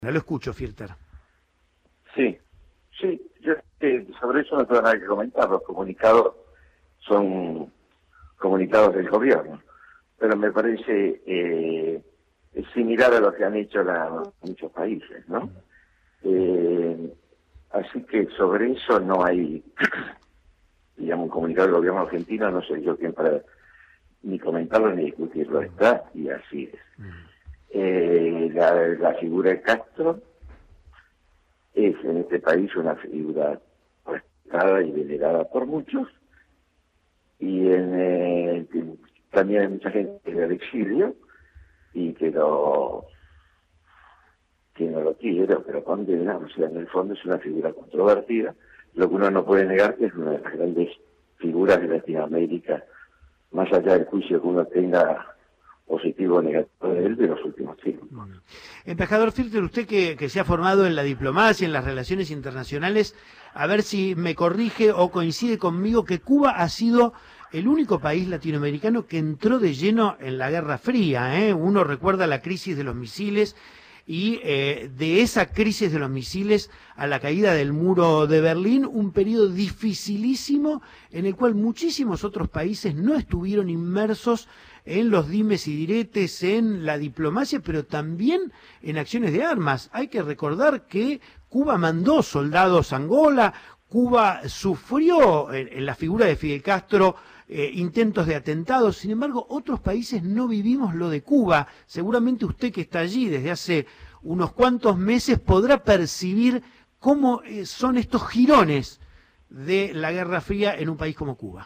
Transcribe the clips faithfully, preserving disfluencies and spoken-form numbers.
No lo escucho, Filter. Sí, sí, yo eh, sobre eso no tengo nada que comentar, los comunicados son comunicados del gobierno, pero me parece eh, similar a lo que han hecho la, muchos países, ¿no? Eh, así que sobre eso no hay, digamos, un comunicado del gobierno argentino, no soy yo quien para ni comentarlo ni discutirlo, está y así es. Eh, la, la figura de Castro es en este país una figura respetada y venerada por muchos, y en, eh, también hay mucha gente del exilio y que lo que no lo quiere o que lo condena. O sea, en el fondo es una figura controvertida. Lo que uno no puede negar que es una de las grandes figuras de Latinoamérica, más allá del juicio que uno tenga positivo o negativo de él de los últimos tiempos. Embajador Filter, usted que, que se ha formado en la diplomacia, en las relaciones internacionales, a ver si me corrige o coincide conmigo que Cuba ha sido el único país latinoamericano que entró de lleno en la Guerra Fría, ¿eh? Uno recuerda la crisis de los misiles y eh, de esa crisis de los misiles a la caída del muro de Berlín, un periodo dificilísimo en el cual muchísimos otros países no estuvieron inmersos en los dimes y diretes, en la diplomacia, pero también en acciones de armas. Hay que recordar que Cuba mandó soldados a Angola, Cuba sufrió en, en la figura de Fidel Castro eh, intentos de atentados. Sin embargo, otros países no vivimos lo de Cuba. Seguramente usted, que está allí desde hace unos cuantos meses, podrá percibir cómo eh, son estos jirones de la Guerra Fría en un país como Cuba.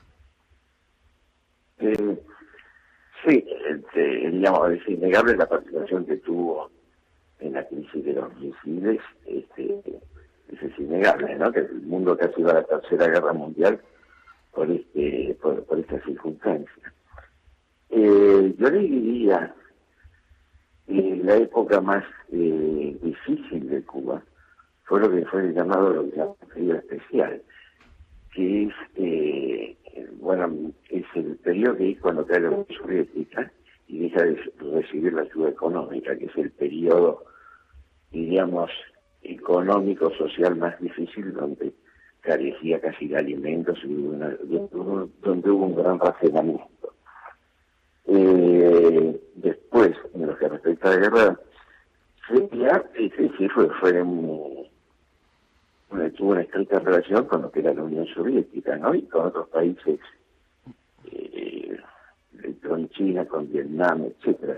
Eh, sí, este, digamos, es innegable la participación que tuvo en la crisis de los misiles. Este, eso es innegable, ¿no? Que el mundo casi iba a la Tercera Guerra Mundial por este por, por esta circunstancia. Eh, yo le diría que la época más eh, difícil de Cuba fue lo que fue llamado lo que llaman periodo especial, que es eh, bueno, es el periodo que es cuando cae la Unión Soviética y deja de recibir la ayuda económica, que es el periodo, diríamos, económico, social más difícil, donde carecía casi de alimentos y una, donde hubo un gran racionamiento. Eh, después, en lo que respecta a la guerra fría, sí, sí, fue, fue un, una, tuvo una estrecha relación con lo que era la Unión Soviética, ¿no? Y con otros países, eh, con China, con Vietnam, etcétera.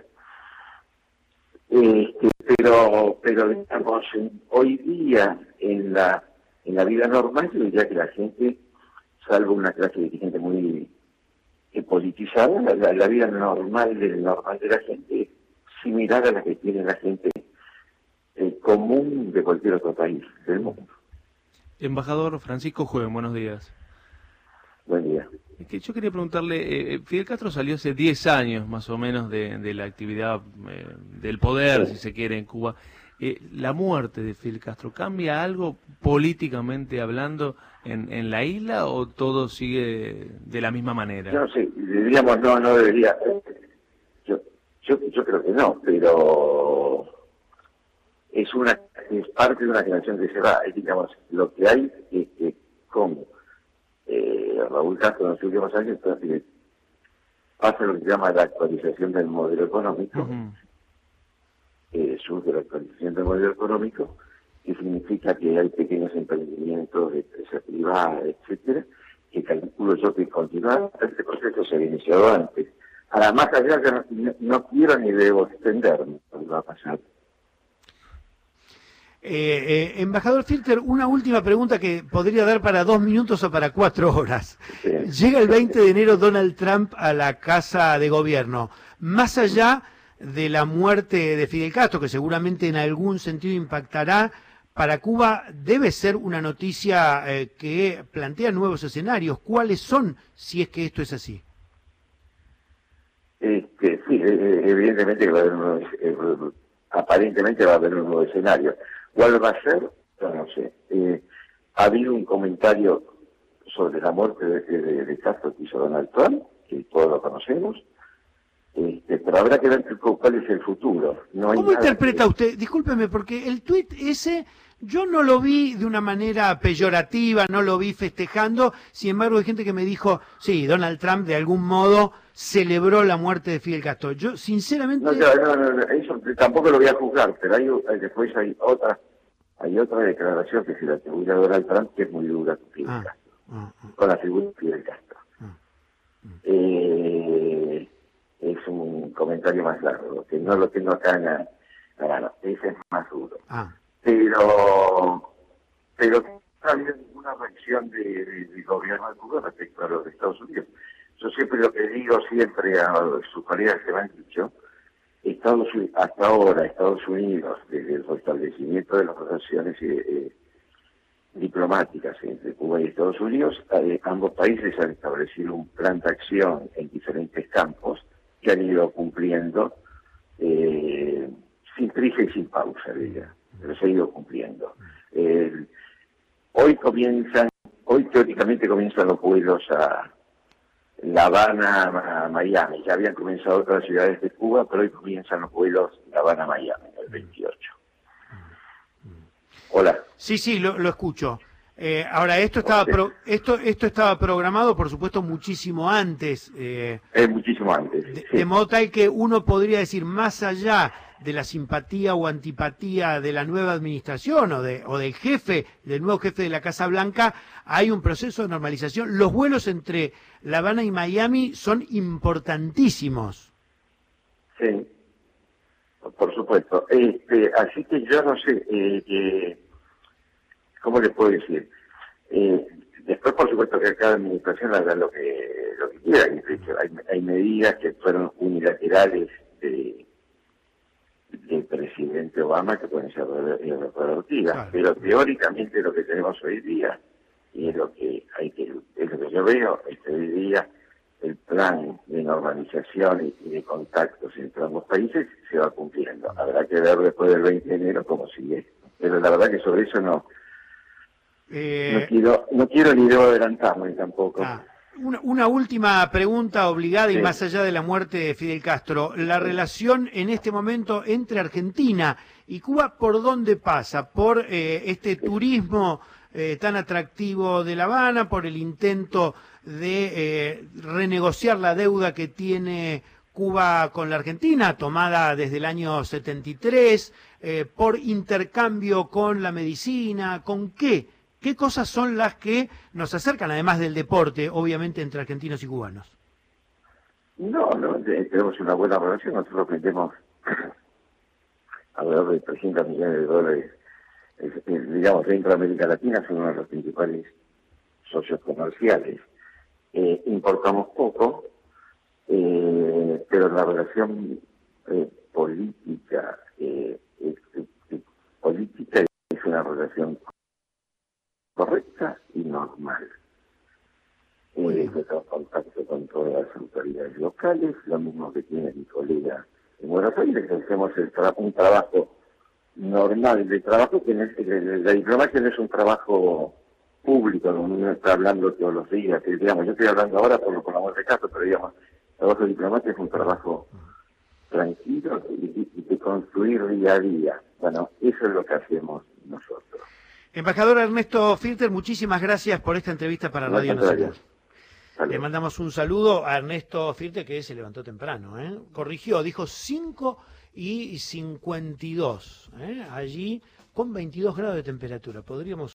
Este, pero, pero digamos, hoy día en la en la vida normal, yo diría que la gente, salvo una clase de gente muy eh, politizada, la, la vida normal de, normal de la gente es similar a la que tiene la gente eh, común de cualquier otro país del mundo. Embajador Francisco Juven, buenos días. Buen día. Es que yo quería preguntarle, eh, Fidel Castro salió hace diez años más o menos de, de la actividad eh, del poder, sí. si se quiere, en Cuba. Eh, ¿La muerte de Fidel Castro cambia algo políticamente hablando en, en la isla o todo sigue de la misma manera? Yo no sé, diríamos, no, no debería. Yo, yo, yo creo que no, pero es una es parte de una generación que se va. Digamos, lo que hay es que con eh, Raúl Castro en los últimos años entonces, pasa lo que se llama la actualización del modelo económico. Uh-huh. Eh, surge la actualización del modelo económico, que significa que hay pequeños emprendimientos de empresa privada, etcétera, que calculo yo que continuar. Este proceso se había iniciado antes. Ahora, más allá que no, no quiero ni debo extenderme lo que va a pasar. Eh, eh, embajador Filter, una última pregunta que podría dar para dos minutos o para cuatro horas. Sí. Llega el veinte de enero Donald Trump a la Casa de Gobierno. Más allá de la muerte de Fidel Castro, que seguramente en algún sentido impactará, para Cuba debe ser una noticia eh, que plantea nuevos escenarios. ¿Cuáles son, si es que esto es así? Este, sí, evidentemente va a haber unos, eh, aparentemente va a haber un nuevo escenario. ¿Cuál va a ser? Yo no sé. Eh, ha habido un comentario sobre la muerte de, de, de Castro que hizo Donald Trump, que todos lo conocemos. Este, pero habrá que ver cuál es el futuro. No hay ¿Cómo nada interpreta que... usted? Discúlpeme, porque el tuit ese yo no lo vi de una manera peyorativa, no lo vi festejando. Sin embargo, hay gente que me dijo, sí, Donald Trump de algún modo celebró la muerte de Fidel Castro. Yo, sinceramente... No, no, no, no, no, eso tampoco lo voy a juzgar, pero hay, hay- después hay otra hay otra declaración que se le atribuye a Donald Trump que es muy dura con Fidel Ah, Castro, ah, ah, con la figura de Fidel Castro. ah. Eh, es un comentario más largo, que no lo tengo acá en la, la mano. Ese es más duro. ah. Pero, pero no ha habido ninguna reacción de, de- del gobierno de Cuba respecto a los de Estados Unidos. Yo siempre lo que digo, siempre a sus colegas que me han dicho, Estados Unidos, hasta ahora Estados Unidos, desde el restablecimiento de las relaciones eh, eh, diplomáticas entre Cuba y Estados Unidos, eh, ambos países han establecido un plan de acción en diferentes campos que han ido cumpliendo eh, sin prisa y sin pausa, diría, pero se ha ido cumpliendo. Eh, hoy comienzan, hoy teóricamente comienzan los vuelos a La Habana, a Miami. Ya habían comenzado otras ciudades de Cuba, pero hoy comienzan los vuelos La Habana, Miami, el veintiocho. Hola. Sí, sí, lo, lo escucho. Eh, ahora, esto estaba pro- esto esto estaba programado, por supuesto, muchísimo antes, eh, Es muchísimo antes. de, sí. de modo tal que uno podría decir, más allá de la simpatía o antipatía de la nueva administración o, de, o del jefe, del nuevo jefe de la Casa Blanca, hay un proceso de normalización. Los vuelos entre La Habana y Miami son importantísimos. Sí, por supuesto. Este, así que yo no sé, eh, eh, ¿cómo les puedo decir? Eh, después, por supuesto, que cada administración haga lo que, lo que quiera. Y, de hecho, hay, hay medidas que fueron unilaterales de, del presidente Obama que pueden ser reproductivas, Claro. pero teóricamente lo que tenemos hoy día, y es lo que hay que, es lo que yo veo, es que hoy día el plan de normalización y de contactos entre ambos países se va cumpliendo. Habrá que ver después del veinte de enero cómo sigue. Pero la verdad que sobre eso no, Eh, no quiero, no quiero ni debo adelantarme tampoco. Ah, una, una última pregunta obligada y Sí. más allá de la muerte de Fidel Castro. La relación en este momento entre Argentina y Cuba, ¿por dónde pasa? ¿Por eh, este turismo eh, tan atractivo de La Habana? ¿Por el intento de eh, renegociar la deuda que tiene Cuba con la Argentina, tomada desde el año setenta y tres? Eh, ¿Por intercambio con la medicina? ¿Con qué? ¿Qué cosas son las que nos acercan, además del deporte, obviamente, entre argentinos y cubanos? No, no, te- tenemos una buena relación. Nosotros vendemos alrededor de trescientos millones de dólares. Es- es, digamos, dentro de América Latina son uno de los principales socios comerciales. Eh, importamos poco, eh, pero la relación eh, política, eh, es, es- es- política es una relación correcta y normal. Muy Eh, bien. que tengo contacto con todas las autoridades locales, lo mismo que tiene mi colega en Buenos Aires, que hacemos el tra- un trabajo normal de trabajo, que no es- la, la diplomacia no es un trabajo público, donde uno está hablando todos los días, que, digamos, yo estoy hablando ahora por, por la muerte de Castro, pero digamos, el trabajo de diplomacia es un trabajo tranquilo y, y de construir día a día. Bueno, eso es lo que hacemos nosotros. Embajador Ernesto Firter, muchísimas gracias por esta entrevista para No, Radio al contrario. Nacional. Salud. Le mandamos un saludo a Ernesto Firter, que se levantó temprano, ¿eh? Corrigió, dijo cinco y cincuenta y dos, ¿eh? Allí con veintidós grados de temperatura. Podríamos